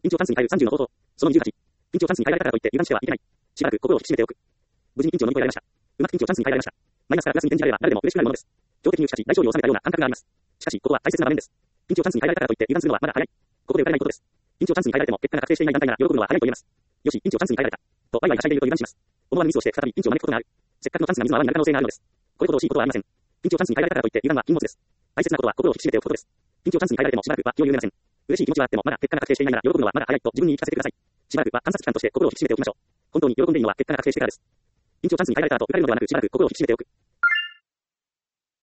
緊張チャンスに変える30の方法。その28。緊張チャンスに変えられたからといって油断してはいけない。しばらく心を引き締めておく。無事に緊張を乗り越えられました。うまく緊張をチャンスに変えられました。マイナスからプラスに転じられれば誰でも嬉しくなるものです。情的に打ち勝ち、大勝利を収めたような感覚があります。しかし、ここは大切な場面です。緊張チャンスに変えられたからといって油断するのはまだ早い。ここで打たれないことです。緊張チャンスに変えられても結果が確定していない段階なら喜ぶのは早いと言えます。よし、緊張チャンスに変えられた。とワイワイはしゃいでいると油断します。思わぬミスをして再び緊張を招くことがある。せっかくのチャンスが水の泡になる可能性があるのです。これほど惜しいことはありません。緊張チャンスに変えられたからといって油断は禁物です。大切なことは心を引き締めておくことです。緊張チャンスに変えられてもしばらくは気を緩めません。嬉しい気持ちはあってもまだ結果が確定していないなら喜ぶのはまだ早いと自分に言い聞かせてください。しばらくは観察期間として心を引き締めておきましょう。本当に喜んでいるのは結果が確定してからです。緊張チャンスに変えられた後、打たれるのではなくしばらく心を引き締めておく。